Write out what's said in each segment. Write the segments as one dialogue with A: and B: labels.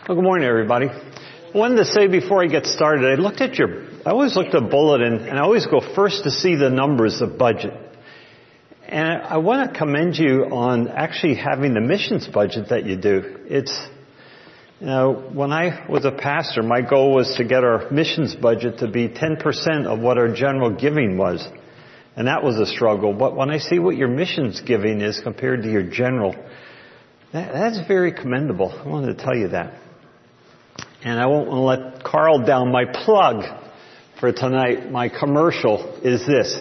A: Well, good morning, everybody. I wanted to say before I get started, I always looked at a bulletin, and I always go first to see the numbers of budget. And I want to commend you on actually having the missions budget that you do. When I was a pastor, my goal was to get our missions budget to be 10% of what our general giving was. And that was a struggle. But when I see what your missions giving is compared to your general, that's very commendable. I wanted to tell you that. And I won't want to let Carl down. My plug for tonight, my commercial is this.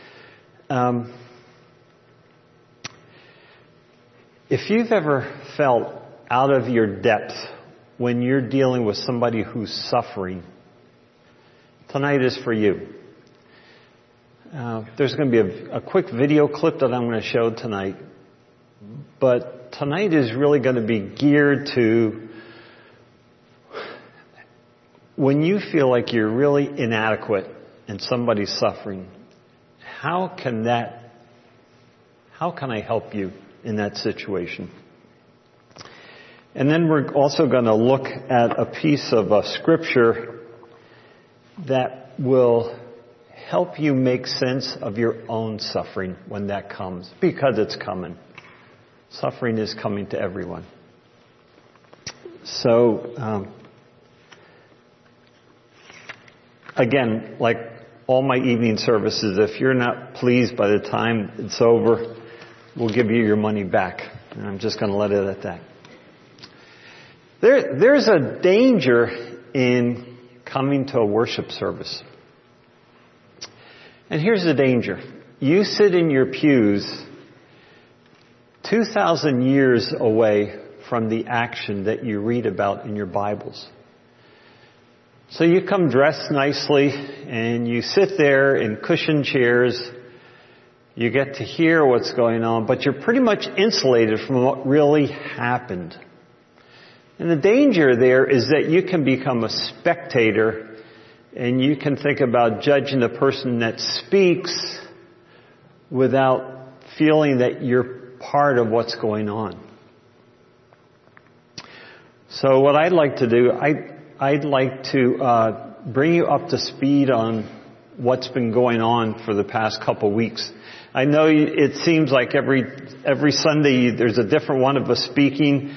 A: If you've ever felt out of your depth when you're dealing with somebody who's suffering, tonight is for you. There's going to be a quick video clip that I'm going to show tonight. But tonight is really going to be geared to when you feel like you're really inadequate and somebody's suffering, how can I help you in that situation? And then we're also going to look at a piece of scripture that will help you make sense of your own suffering when that comes, because it's coming. Suffering is coming to everyone. So, again, like all my evening services, if you're not pleased by the time it's over, we'll give you your money back. And I'm just going to let it at that. There's a danger in coming to a worship service. And here's the danger. You sit in your pews 2,000 years away from the action that you read about in your Bibles. So you come dressed nicely and you sit there in cushioned chairs. You get to hear what's going on, but you're pretty much insulated from what really happened. And the danger there is that you can become a spectator and you can think about judging the person that speaks without feeling that you're part of what's going on. So what I'd like to do, I'd like to bring you up to speed on what's been going on for the past couple weeks. I know it seems like every Sunday there's a different one of us speaking,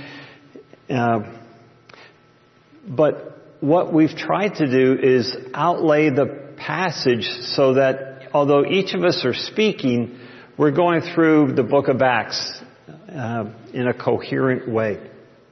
A: but what we've tried to do is outlay the passage so that although each of us are speaking, we're going through the book of Acts in a coherent way.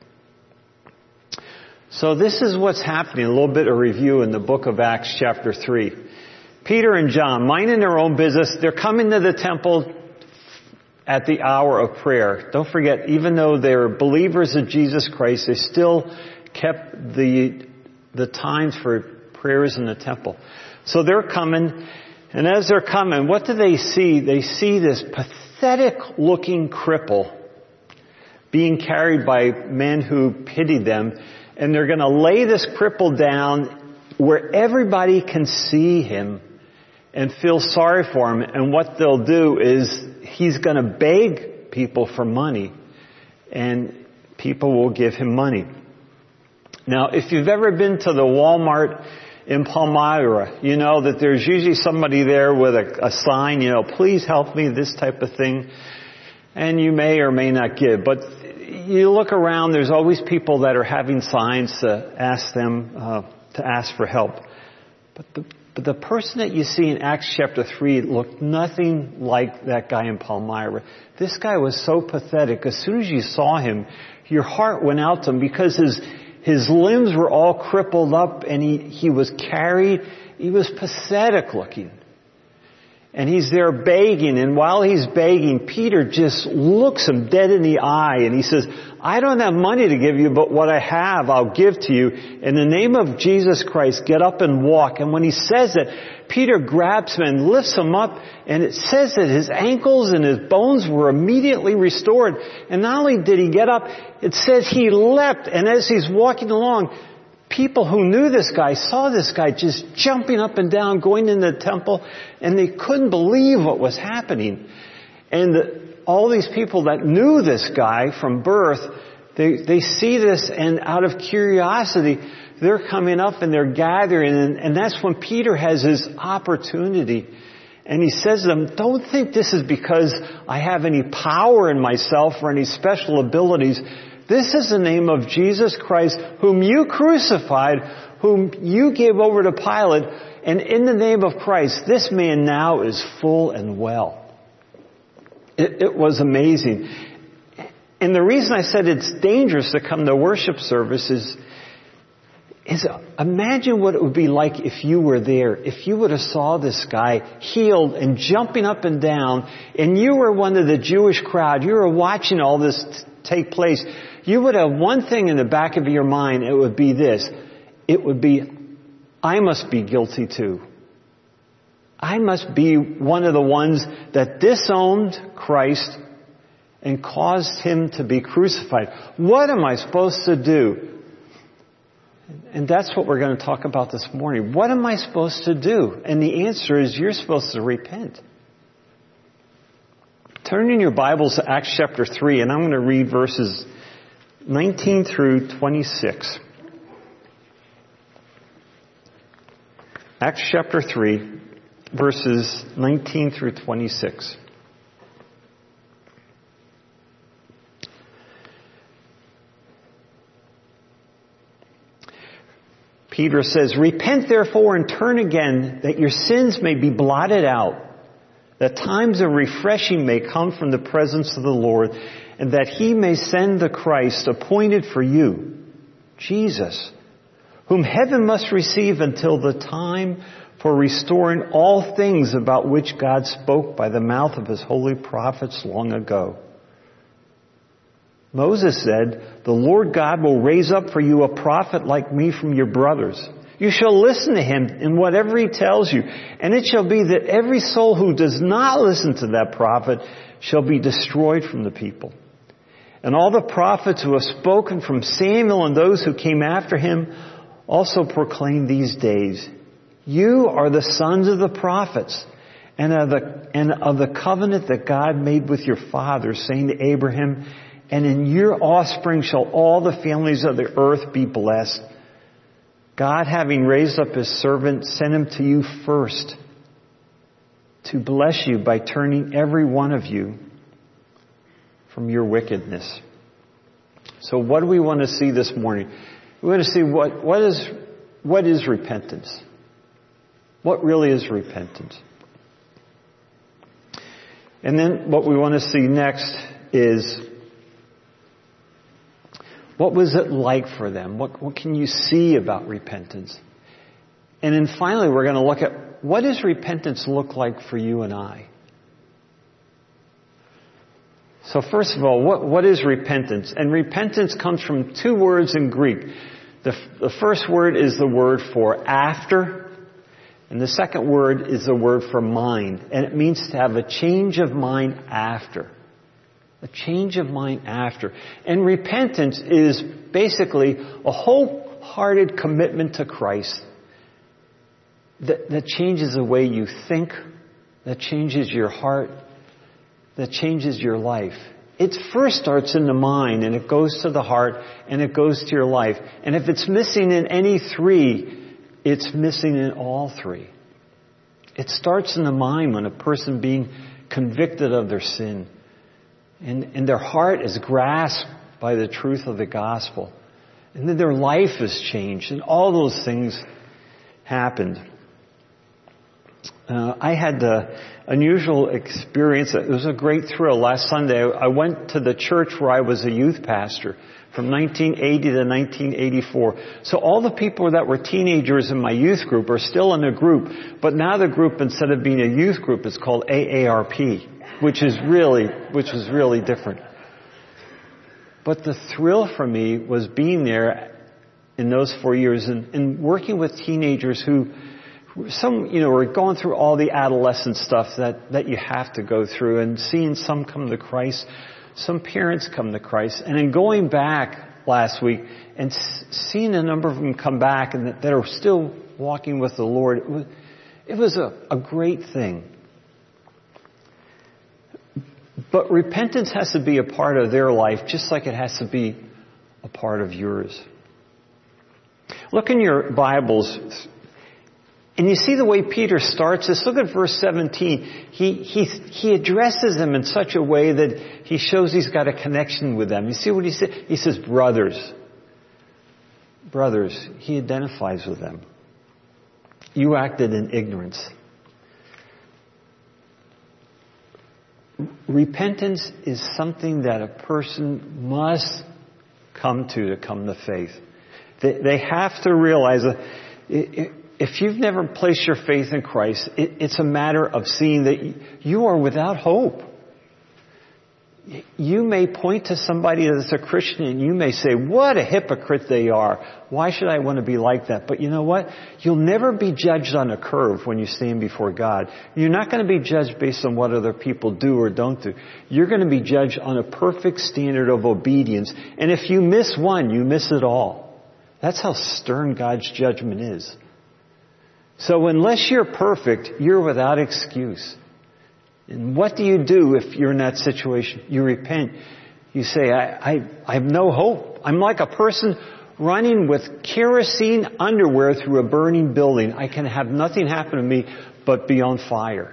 A: So this is what's happening, a little bit of review in the book of Acts chapter 3. Peter and John, minding their own business, they're coming to the temple at the hour of prayer. Don't forget, even though they're believers of Jesus Christ, they still kept the times for prayers in the temple. So they're coming, and as they're coming, what do they see? They see this pathetic-looking cripple being carried by men who pitied them. And they're going to lay this cripple down where everybody can see him and feel sorry for him. And what they'll do is he's going to beg people for money. And people will give him money. Now, if you've ever been to the Walmart in Palmyra, you know that there's usually somebody there with a sign, please help me, this type of thing. And you may or may not give. But you look around, there's always people that are having signs to ask them, to ask for help. But the person that you see in Acts chapter 3 looked nothing like that guy in Palmyra. This guy was so pathetic. As soon as you saw him, your heart went out to him because his limbs were all crippled up and he was carried. He was pathetic looking. And he's there begging, and while he's begging, Peter just looks him dead in the eye, and he says, I don't have money to give you, but what I have, I'll give to you. In the name of Jesus Christ, get up and walk. And when he says that, Peter grabs him and lifts him up, and it says that his ankles and his bones were immediately restored. And not only did he get up, it says he leapt, and as he's walking along, people who knew this guy saw this guy just jumping up and down, going into the temple, and they couldn't believe what was happening. And all these people that knew this guy from birth, They see this, and out of curiosity, they're coming up and they're gathering, and that's when Peter has his opportunity. And he says to them, don't think this is because I have any power in myself or any special abilities. This is the name of Jesus Christ, whom you crucified, whom you gave over to Pilate, and in the name of Christ, this man now is full and well. It was amazing. And the reason I said it's dangerous to come to worship service is imagine what it would be like if you were there, if you would have saw this guy healed and jumping up and down, and you were one of the Jewish crowd, you were watching all this take place. You would have one thing in the back of your mind, it would be this. It would be, I must be guilty too. I must be one of the ones that disowned Christ and caused Him to be crucified. What am I supposed to do? And that's what we're going to talk about this morning. What am I supposed to do? And the answer is you're supposed to repent. Turn in your Bibles to Acts chapter 3, and I'm going to read verses 19 through 26. Acts chapter 3, verses 19 through 26. Peter says, repent therefore and turn again, that your sins may be blotted out, that times of refreshing may come from the presence of the Lord, and that He may send the Christ appointed for you, Jesus, whom heaven must receive until the time for restoring all things about which God spoke by the mouth of His holy prophets long ago. Moses said, the Lord God will raise up for you a prophet like me from your brothers. You shall listen to him in whatever he tells you. And it shall be that every soul who does not listen to that prophet shall be destroyed from the people. And all the prophets who have spoken from Samuel and those who came after him also proclaim these days, you are the sons of the prophets and of the covenant that God made with your fathers, saying to Abraham, and in your offspring shall all the families of the earth be blessed. God, having raised up His servant, sent him to you first to bless you by turning every one of you from your wickedness. So what do we want to see this morning? We want to see what is repentance? What really is repentance? And then what we want to see next is, what was it like for them? What can you see about repentance? And then finally, we're going to look at, what does repentance look like for you and I? So first of all, what is repentance? And repentance comes from two words in Greek. The first word is the word for after, and the second word is the word for mind. And it means to have a change of mind after. A change of mind after. And repentance is basically a wholehearted commitment to Christ that changes the way you think, that changes your heart, that changes your life. It first starts in the mind, and it goes to the heart, and it goes to your life. And if it's missing in any three, it's missing in all three. It starts in the mind when a person being convicted of their sin, and their heart is grasped by the truth of the gospel. And then their life is changed. And all those things happened. I had an unusual experience. It was a great thrill. Last Sunday, I went to the church where I was a youth pastor from 1980 to 1984. So all the people that were teenagers in my youth group are still in a group. But now the group, instead of being a youth group, is called AARP. Which was really different. But the thrill for me was being there in those 4 years and working with teenagers who, some, were going through all the adolescent stuff that you have to go through, and seeing some come to Christ, some parents come to Christ, and then going back last week and seeing a number of them come back and that are still walking with the Lord. It was a great thing. But repentance has to be a part of their life, just like it has to be a part of yours. Look in your Bibles, and you see the way Peter starts this. Look at verse 17. He addresses them in such a way that he shows he's got a connection with them. You see what he said? He says, brothers. Brothers. He identifies with them. You acted in ignorance. Repentance is something that a person must come to come to faith. They have to realize that if you've never placed your faith in Christ, it's a matter of seeing that you are without hope. You may point to somebody that's a Christian and you may say, what a hypocrite they are. Why should I want to be like that? But you know what? You'll never be judged on a curve when you stand before God. You're not going to be judged based on what other people do or don't do. You're going to be judged on a perfect standard of obedience. And if you miss one, you miss it all. That's how stern God's judgment is. So unless you're perfect, you're without excuse. And what do you do if you're in that situation? You repent. You say, I have no hope. I'm like a person running with kerosene underwear through a burning building. I can have nothing happen to me but be on fire.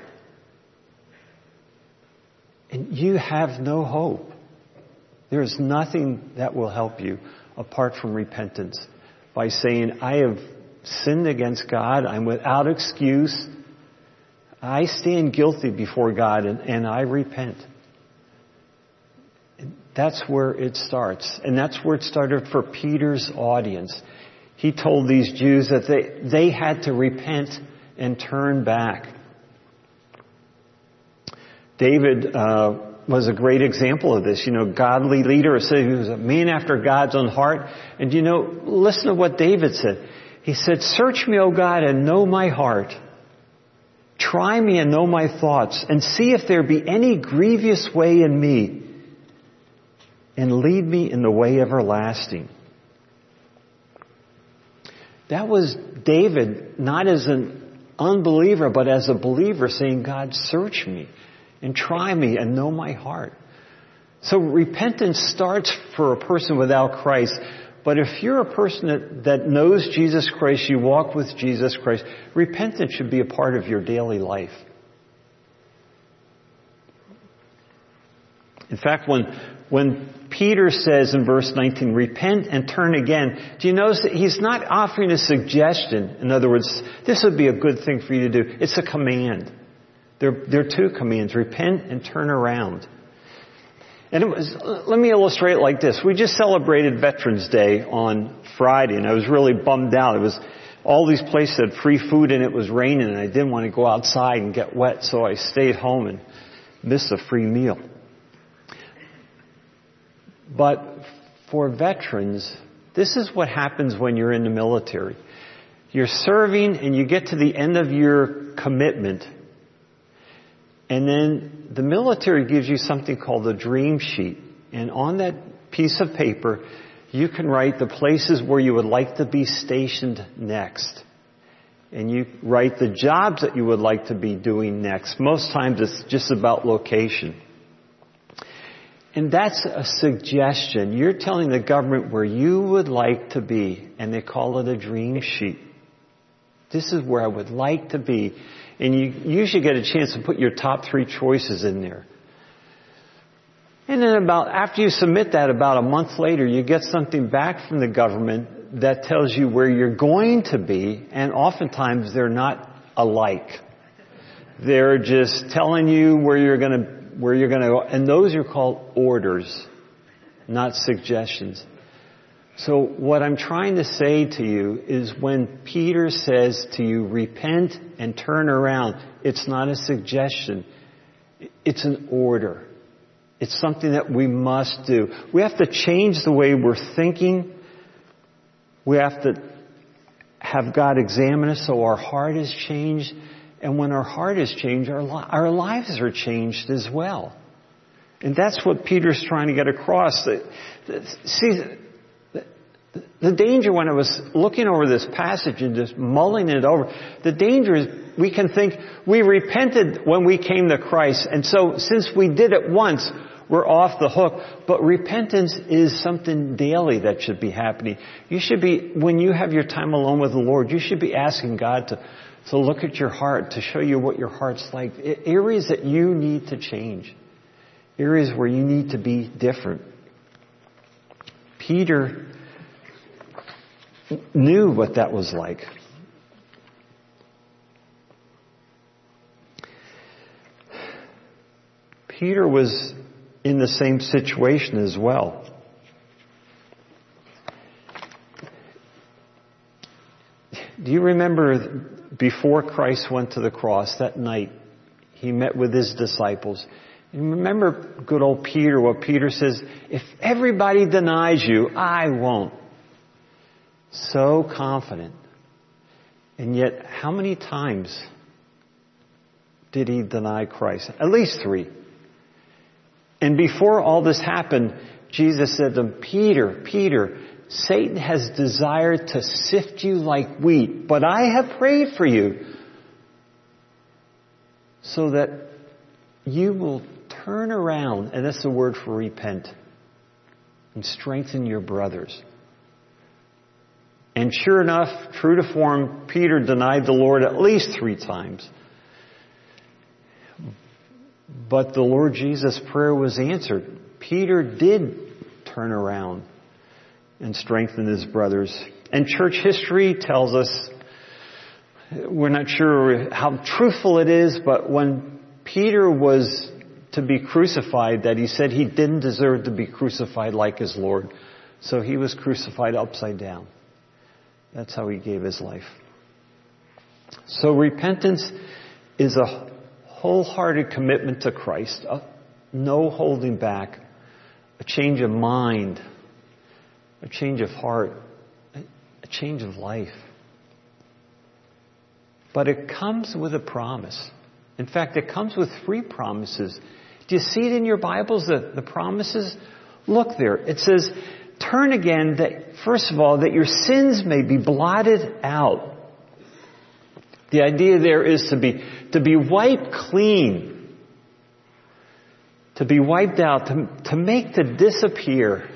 A: And you have no hope. There is nothing that will help you apart from repentance. By saying, I have sinned against God. I'm without excuse. I stand guilty before God and I repent. That's where it starts. And that's where it started for Peter's audience. He told these Jews that they had to repent and turn back. David was a great example of this. Godly leader. He was a man after God's own heart. And listen to what David said. He said, search me, O God, and know my heart. Try me and know my thoughts, and see if there be any grievous way in me, and lead me in the way everlasting. That was David, not as an unbeliever, but as a believer, saying, God, search me, and try me, and know my heart. So repentance starts for a person without Christ. But if you're a person that knows Jesus Christ, you walk with Jesus Christ, repentance should be a part of your daily life. In fact, when Peter says in verse 19, repent and turn again, do you notice that he's not offering a suggestion? In other words, this would be a good thing for you to do. It's a command. There are two commands, repent and turn around. And let me illustrate it like this. We just celebrated Veterans Day on Friday, and I was really bummed out. It was all these places had free food, and it was raining, and I didn't want to go outside and get wet, so I stayed home and missed a free meal. But for veterans, this is what happens when you're in the military. You're serving, and you get to the end of your commitment, and then the military gives you something called a dream sheet. And on that piece of paper, you can write the places where you would like to be stationed next. And you write the jobs that you would like to be doing next. Most times it's just about location. And that's a suggestion. You're telling the government where you would like to be. And they call it a dream sheet. This is where I would like to be. And you usually get a chance to put your top 3 choices in there. And then after you submit that, about a month later, you get something back from the government that tells you where you're going to be, and oftentimes they're not alike. They're just telling you where you're going to go, and those are called orders, not suggestions. So what I'm trying to say to you is when Peter says to you, repent and turn around, it's not a suggestion. It's an order. It's something that we must do. We have to change the way we're thinking. We have to have God examine us so our heart is changed. And when our heart is changed, our lives are changed as well. And that's what Peter's trying to get across. See, the danger when I was looking over this passage and just mulling it over, the danger is we can think we repented when we came to Christ. And so since we did it once, we're off the hook. But repentance is something daily that should be happening. You should be, when you have your time alone with the Lord, you should be asking God to look at your heart, to show you what your heart's like. Areas that you need to change. Areas where you need to be different. Peter knew what that was like. Peter was in the same situation as well. Do you remember before Christ went to the cross that night, he met with his disciples? And remember good old Peter, what Peter says, if everybody denies you, I won't. So confident. And yet, how many times did he deny Christ? At least 3. And before all this happened, Jesus said to him, Peter, Peter, Satan has desired to sift you like wheat, but I have prayed for you so that you will turn around, and that's the word for repent, and strengthen your brothers. And sure enough, true to form, Peter denied the Lord at least 3 times. But the Lord Jesus' prayer was answered. Peter did turn around and strengthen his brothers. And church history tells us, we're not sure how truthful it is, but when Peter was to be crucified, that he said he didn't deserve to be crucified like his Lord. So he was crucified upside down. That's how he gave his life. So repentance is a wholehearted commitment to Christ, no holding back, a change of mind, a change of heart, a change of life. But it comes with a promise. In fact, it comes with 3 promises. Do you see it in your Bibles, the promises? Look there. It says, turn again, that first of all, that your sins may be blotted out. The idea there is to be wiped clean, to be wiped out, to make to disappear.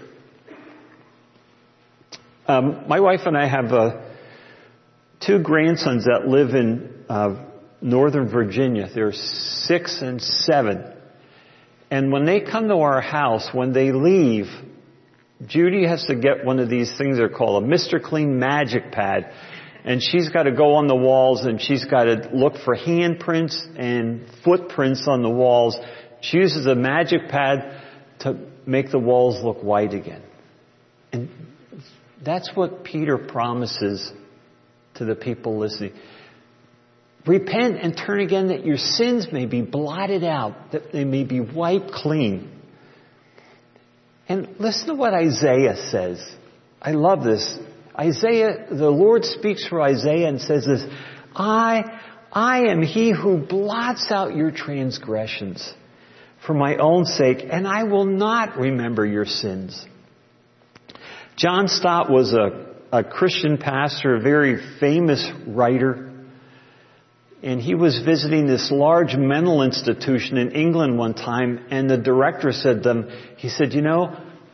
A: My wife and I have 2 grandsons that live in Northern Virginia. They're 6 and 7. And when they come to our house, when they leave, Judy has to get one of these things they're called a Mr. Clean Magic Pad. And she's got to go on the walls and she's got to look for handprints and footprints on the walls. She uses a magic pad to make the walls look white again. And that's what Peter promises to the people listening. Repent and turn again that your sins may be blotted out, that they may be wiped clean. And listen to what Isaiah says. I love this. Isaiah, the Lord speaks through Isaiah and says this, I am he who blots out your transgressions for my own sake, and I will not remember your sins. John Stott was a Christian pastor, a very famous writer. And he was visiting this large mental institution in England one time, and the director said to him, he said, you know,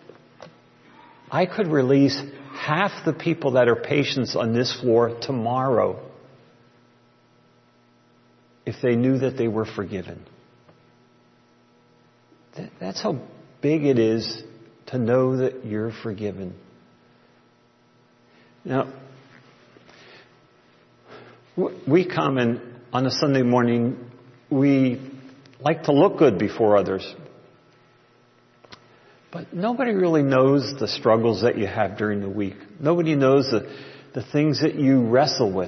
A: I could release half the people that are patients on this floor tomorrow if they knew that they were forgiven. That's how big it is to know that you're forgiven. Now, we come and on a Sunday morning, we like to look good before others. But nobody really knows the struggles that you have during the week. Nobody knows the things that you wrestle with.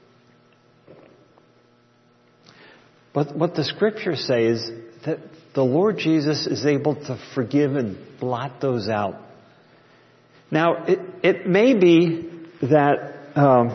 A: But what the scriptures say is that the Lord Jesus is able to forgive and blot those out. Now, it may be that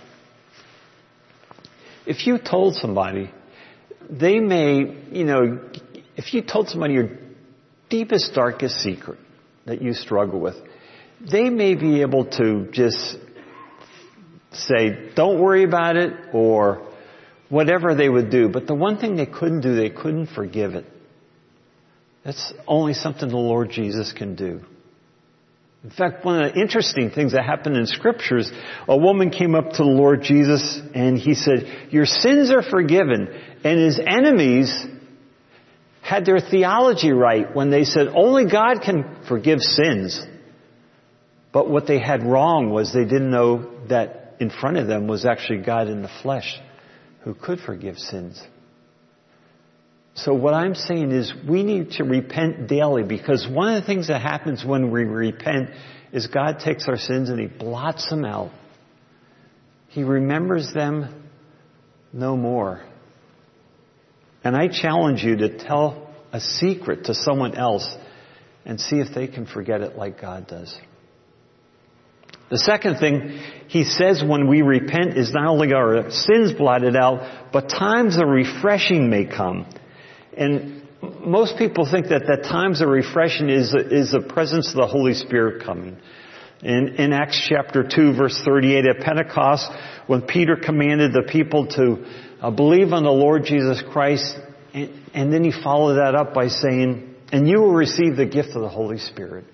A: if you told somebody, they may, if you told somebody your deepest, darkest secret that you struggle with, they may be able to just say, don't worry about it, or whatever they would do. But the one thing they couldn't do, they couldn't forgive it. That's only something the Lord Jesus can do. In fact, one of the interesting things that happened in Scriptures, a woman came up to the Lord Jesus and he said, your sins are forgiven. And his enemies had their theology right when they said only God can forgive sins. But what they had wrong was they didn't know that in front of them was actually God in the flesh who could forgive sins. So what I'm saying is we need to repent daily, because one of the things that happens when we repent is God takes our sins and He blots them out. He remembers them no more. And I challenge you to tell a secret to someone else and see if they can forget it like God does. The second thing He says when we repent is not only are our sins blotted out, but times of refreshing may come. And most people think that times of refreshing is the presence of the Holy Spirit coming. In Acts chapter 2, verse 38, at Pentecost, when Peter commanded the people to believe on the Lord Jesus Christ, and then he followed that up by saying, and you will receive the gift of the Holy Spirit.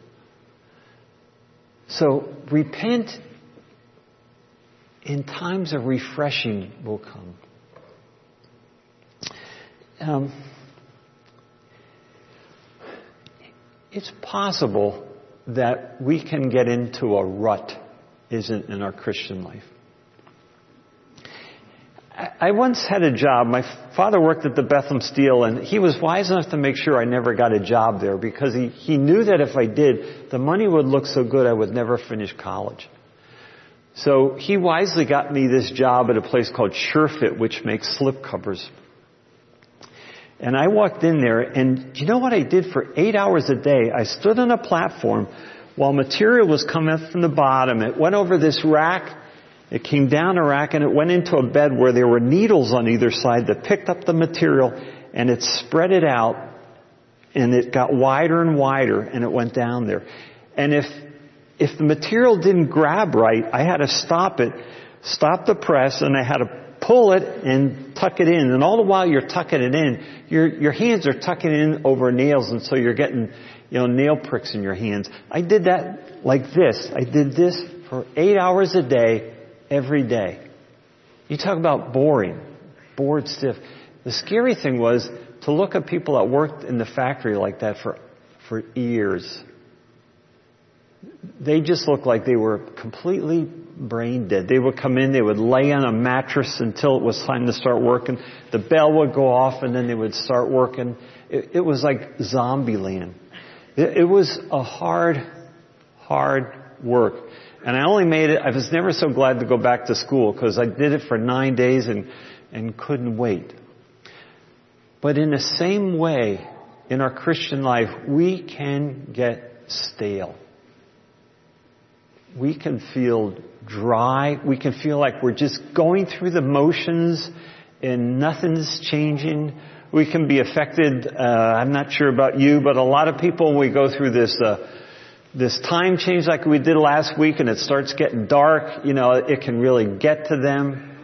A: So repent in times of refreshing will come. It's possible that we can get into a rut, isn't in our Christian life. I once had a job. My father worked at the Bethlehem Steel, and he was wise enough to make sure I never got a job there, because he knew that if I did, the money would look so good I would never finish college. So he wisely got me this job at a place called SureFit, which makes slip covers. And I walked in there, and do you know what I did for 8 hours a day? I stood on a platform while material was coming up from the bottom. It went over this rack, it came down a rack, and it went into a bed where there were needles on either side that picked up the material, and it spread it out, and it got wider and wider, and it went down there. And if the material didn't grab right, I had to stop the press, and I had to pull it and tuck it in. And all the while you're tucking it in, your hands are tucking in over nails, and so you're getting, nail pricks in your hands. I did that like this. I did this for 8 hours a day, every day. You talk about boring, bored stiff. The scary thing was to look at people that worked in the factory like that for years. They just looked like they were completely brain dead. They would come in, they would lay on a mattress until it was time to start working. The bell would go off, and then they would start working. It was like zombie land. It was a hard work. And I only made it, I was never so glad to go back to school, because I did it for 9 days and couldn't wait. But in the same way, in our Christian life, we can get stale. We can feel dry. We can feel like we're just going through the motions and nothing's changing. We can be affected. I'm not sure about you, but a lot of people, when we go through this time change like we did last week, and it starts getting dark, it can really get to them.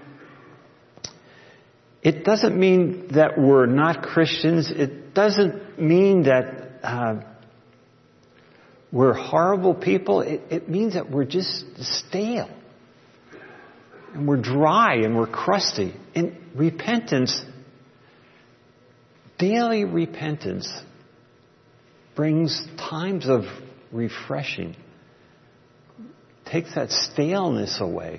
A: It doesn't mean that we're not Christians. It doesn't mean that we're horrible people. It means that we're just stale. And we're dry and we're crusty. And repentance, daily repentance, brings times of refreshing. Takes that staleness away.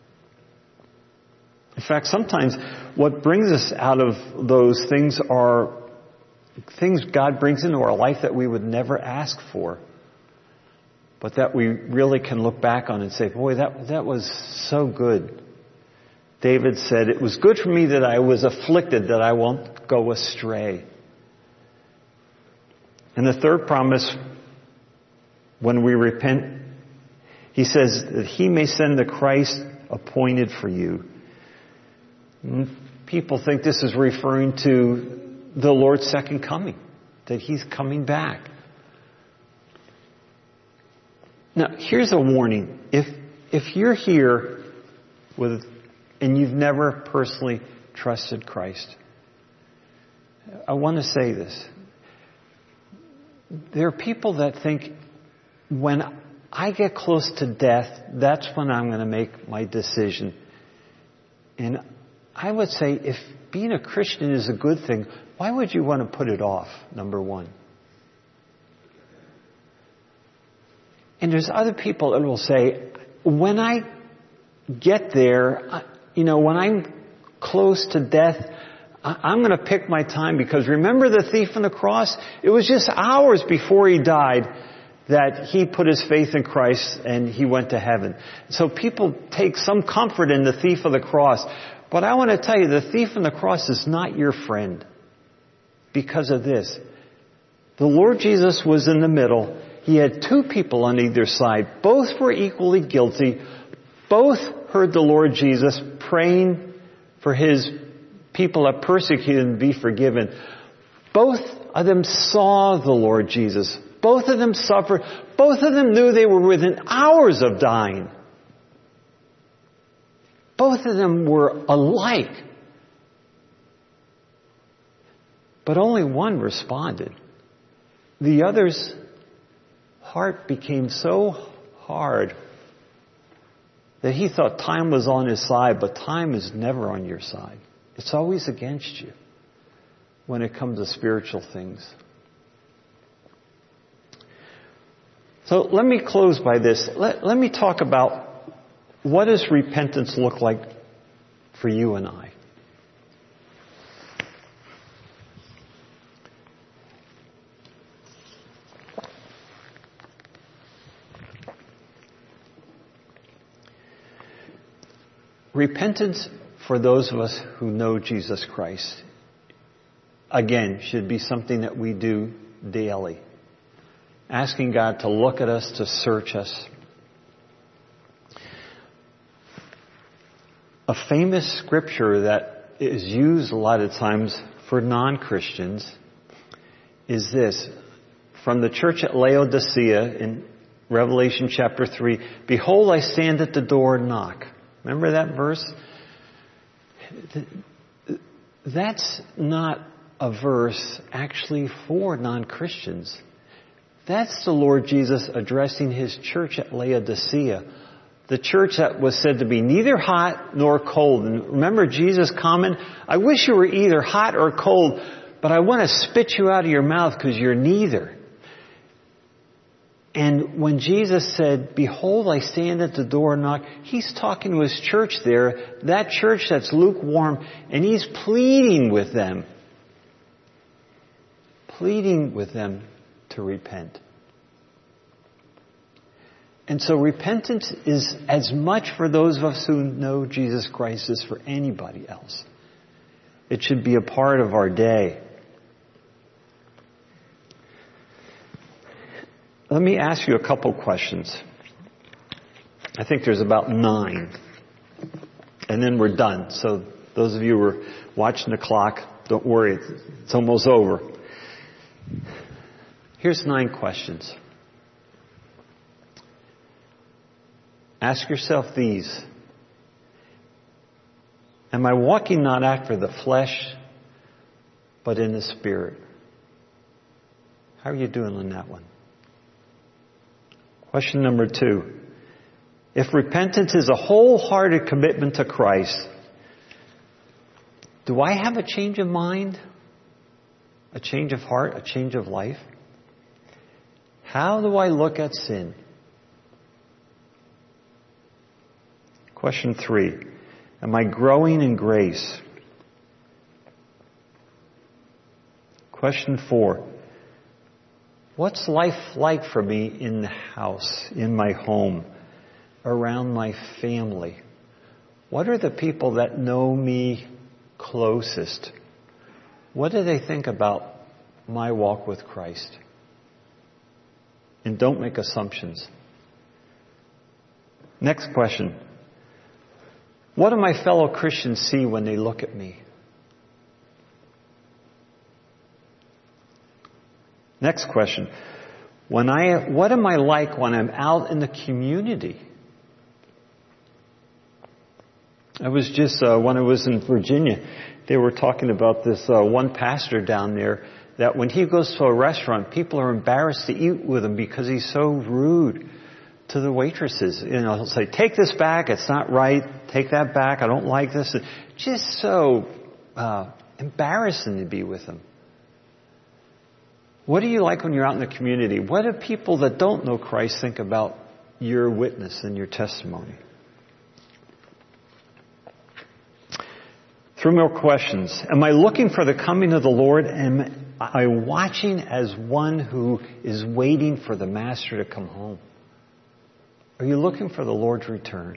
A: In fact, sometimes what brings us out of those things are things God brings into our life that we would never ask for, but that we really can look back on and say, boy, that was so good. David said, it was good for me that I was afflicted, that I won't go astray. And the third promise, when we repent, he says that he may send the Christ appointed for you. People think this is referring to the Lord's second coming, that he's coming back. Now, here's a warning. If you're here and you've never personally trusted Christ, I want to say this. there are people that think when I get close to death, that's when I'm going to make my decision. And I would say if being a Christian is a good thing, why would you want to put it off, number one? And there's other people that will say, when I get there, when I'm close to death, I'm going to pick my time, because remember the thief on the cross? It was just hours before he died that he put his faith in Christ and he went to heaven. So people take some comfort in the thief of the cross. But I want to tell you, the thief on the cross is not your friend because of this. The Lord Jesus was in the middle. He had two people on either side. Both were equally guilty. Both heard the Lord Jesus praying for his people that persecuted him to be forgiven. Both of them saw the Lord Jesus. Both of them suffered. Both of them knew they were within hours of dying. Both of them were alike. But only one responded. The other's heart became so hard that he thought time was on his side, but time is never on your side. It's always against you when it comes to spiritual things. So let me close by this. Let me talk about what does repentance look like for you and I. Repentance for those of us who know Jesus Christ, again, should be something that we do daily. Asking God to look at us, to search us. A famous scripture that is used a lot of times for non-Christians is this. From the church at Laodicea in Revelation chapter 3. Behold, I stand at the door and knock. Remember that verse? That's not a verse actually for non-Christians. That's the Lord Jesus addressing his church at Laodicea. The church that was said to be neither hot nor cold. And remember Jesus' comment, I wish you were either hot or cold, but I want to spit you out of your mouth because you're neither. And when Jesus said, behold, I stand at the door and knock, he's talking to his church there, that church that's lukewarm, and he's pleading with them to repent. And so repentance is as much for those of us who know Jesus Christ as for anybody else. It should be a part of our day. Let me ask you a couple questions. I think there's about 9. And then we're done. So those of you who are watching the clock, don't worry, it's almost over. Here's 9 questions. Ask yourself these. Am I walking not after the flesh, but in the Spirit? How are you doing on that one? Question number 2. If repentance is a wholehearted commitment to Christ, do I have a change of mind? A change of heart? A change of life? How do I look at sin? Question 3. Am I growing in grace? Question 4. What's life like for me in the house, in my home, around my family? What are the people that know me closest? What do they think about my walk with Christ? And don't make assumptions. Next question. What do my fellow Christians see when they look at me? Next question. What am I like when I'm out in the community? I was just, when I was in Virginia, they were talking about this one pastor down there that when he goes to a restaurant, people are embarrassed to eat with him because he's so rude to the waitresses. He'll say, take this back, it's not right. Take that back, I don't like this. Just so embarrassing to be with him. What do you like when you're out in the community? What do people that don't know Christ think about your witness and your testimony? 3 more questions. Am I looking for the coming of the Lord? Am I watching as one who is waiting for the Master to come home? Are you looking for the Lord's return?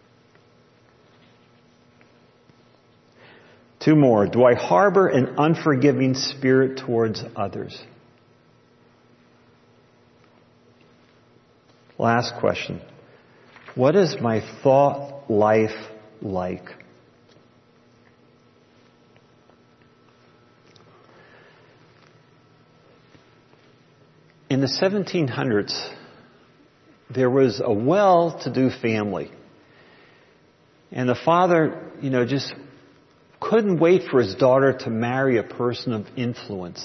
A: 2 more. Do I harbor an unforgiving spirit towards others? Last question. What is my thought life like? In the 1700s, there was a well-to-do family. And the father, just couldn't wait for his daughter to marry a person of influence.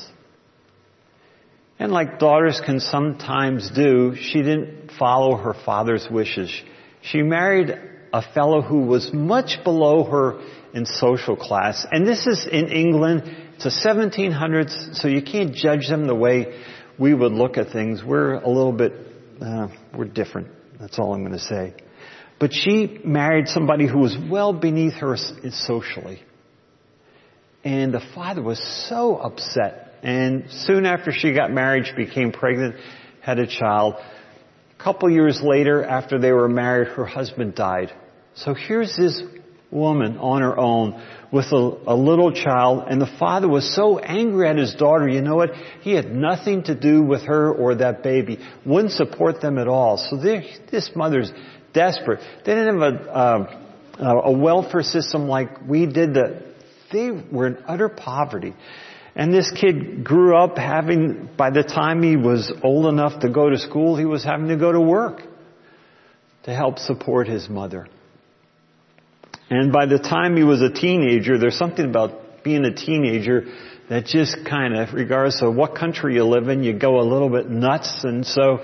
A: And like daughters can sometimes do, she didn't follow her father's wishes. She married a fellow who was much below her in social class. And this is in England. It's the 1700s, so you can't judge them the way we would look at things. We're a little bit, we're different. That's all I'm going to say. But she married somebody who was well beneath her socially. And the father was so upset. And soon after she got married, she became pregnant, had a child. A couple years later, after they were married, her husband died. So here's this woman on her own with a little child, and the father was so angry at his daughter, you know what? He had nothing to do with her or that baby. Wouldn't support them at all. So this mother's desperate. They didn't have a welfare system like we did. They were in utter poverty. And this kid grew up by the time he was old enough to go to school, he was having to go to work to help support his mother. And by the time he was a teenager, there's something about being a teenager that just kind of, regardless of what country you live in, you go a little bit nuts. And so,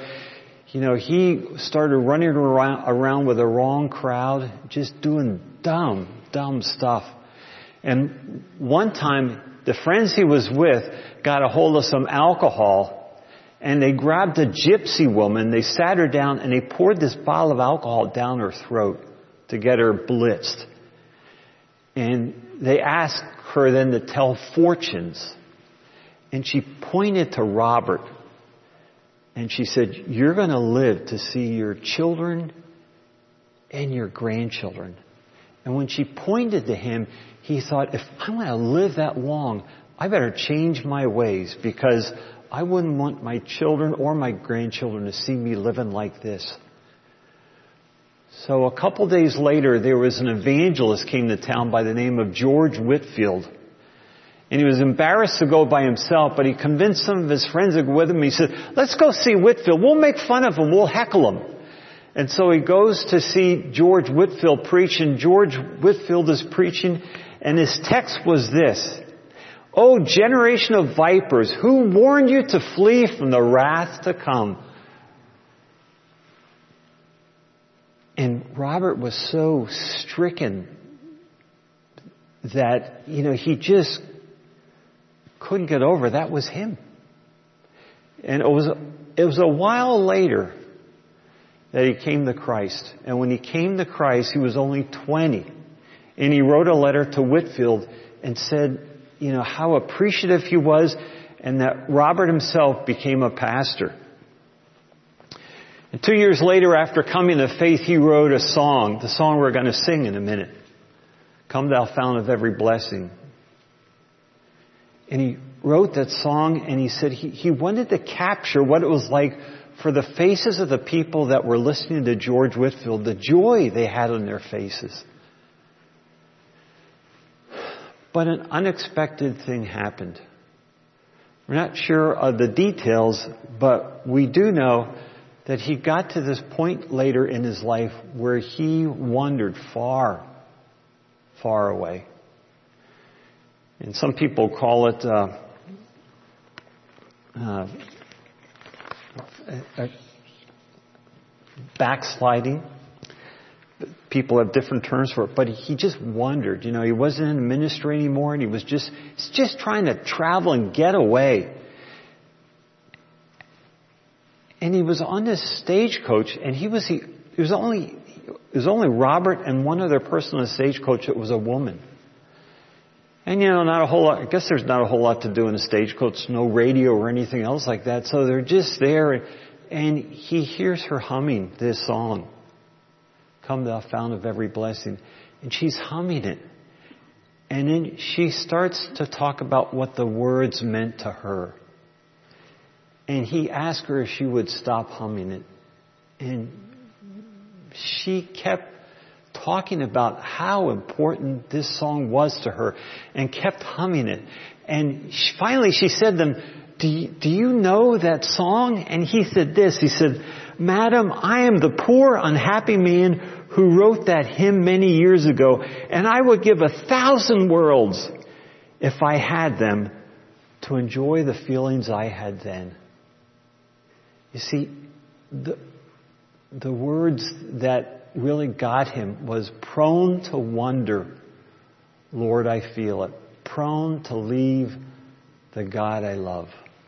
A: he started running around with the wrong crowd, just doing dumb stuff. And one time, the friends he was with got a hold of some alcohol, and they grabbed a gypsy woman, they sat her down, and they poured this bottle of alcohol down her throat to get her blitzed. And they asked her then to tell fortunes. And she pointed to Robert. And she said, you're going to live to see your children and your grandchildren. And when she pointed to him, he thought, if I'm going to live that long, I better change my ways, because I wouldn't want my children or my grandchildren to see me living like this. So a couple days later, there was an evangelist came to town by the name of George Whitefield. And he was embarrassed to go by himself, but he convinced some of his friends to go with him. He said, let's go see Whitefield. We'll make fun of him. We'll heckle him. And so he goes to see George Whitefield preach, and George Whitefield is preaching, and his text was this: "O generation of vipers, who warned you to flee from the wrath to come?" And Robert was so stricken that, he just couldn't get over that was him. And it was a while later that he came to Christ. And when he came to Christ, he was only 20. And he wrote a letter to Whitefield and said, how appreciative he was, and that Robert himself became a pastor. And 2 years later, after coming to faith, he wrote a song, the song we're going to sing in a minute. "Come thou fount of every blessing." And he wrote that song, and he said he wanted to capture what it was like for the faces of the people that were listening to George Whitefield, the joy they had on their faces. But an unexpected thing happened. We're not sure of the details, but we do know that he got to this point later in his life where he wandered far, far away. And some people call it backsliding. People have different terms for it, but he just wondered. He wasn't in the ministry anymore, and he's just trying to travel and get away. And he was on this stagecoach, and it was only Robert and one other person on the stagecoach that was a woman. And not a whole lot. I guess there's not a whole lot to do in a stagecoach, no radio or anything else like that. So they're just there, and he hears her humming this song, "Come thou fount of every blessing," and she's humming it. And then she starts to talk about what the words meant to her. And he asked her if she would stop humming it. And she kept talking about how important this song was to her and kept humming it. And finally she said to them, do you know that song? And he said this. He said, "Madam, I am the poor, unhappy man who wrote that hymn many years ago, and I would give 1,000 worlds if I had them to enjoy the feelings I had then." You see, the words that really got him was prone to wonder, Lord, I feel it. Prone to leave the God I love.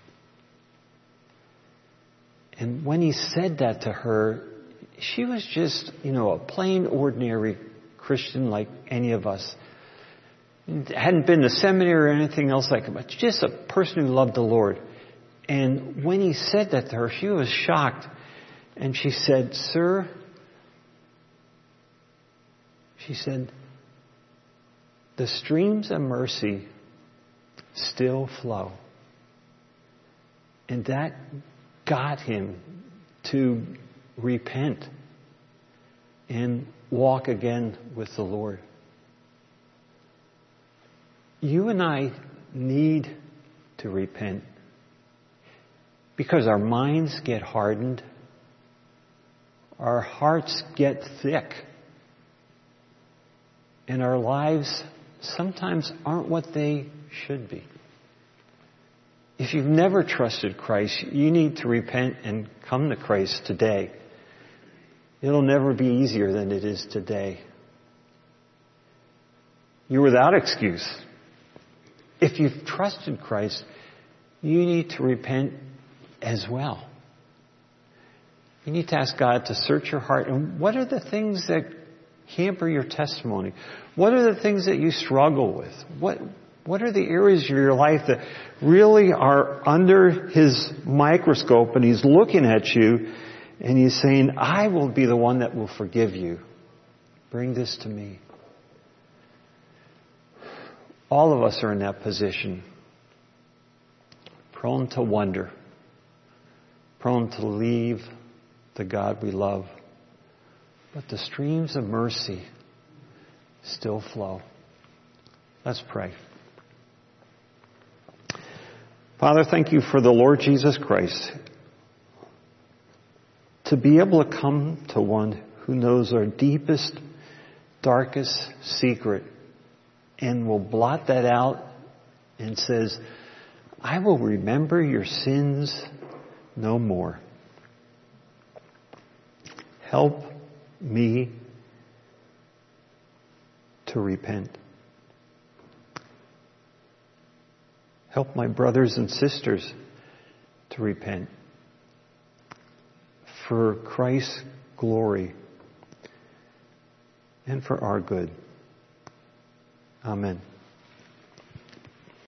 A: And when he said that to her, she was just, a plain, ordinary Christian like any of us. Hadn't been to seminary or anything else like that, just a person who loved the Lord. And when he said that to her, she was shocked. And she said, "Sir," she said, "the streams of mercy still flow." And that got him to repent and walk again with the Lord. You and I need to repent because our minds get hardened, our hearts get thick, and our lives sometimes aren't what they should be. If you've never trusted Christ, you need to repent and come to Christ today. It'll never be easier than it is today. You're without excuse. If you've trusted Christ, you need to repent as well. You need to ask God to search your heart. And what are the things that hamper your testimony? What are the things that you struggle with? What are the areas of your life that really are under His microscope, and He's looking at you and He's saying, I will be the one that will forgive you. Bring this to me. All of us are in that position. Prone to wonder. Prone to leave the God we love. But the streams of mercy still flow. Let's pray. Father, thank you for the Lord Jesus Christ. To be able to come to one who knows our deepest, darkest secret and will blot that out and says, I will remember your sins no more. Help me to repent. Help my brothers and sisters to repent for Christ's glory and for our good. Amen.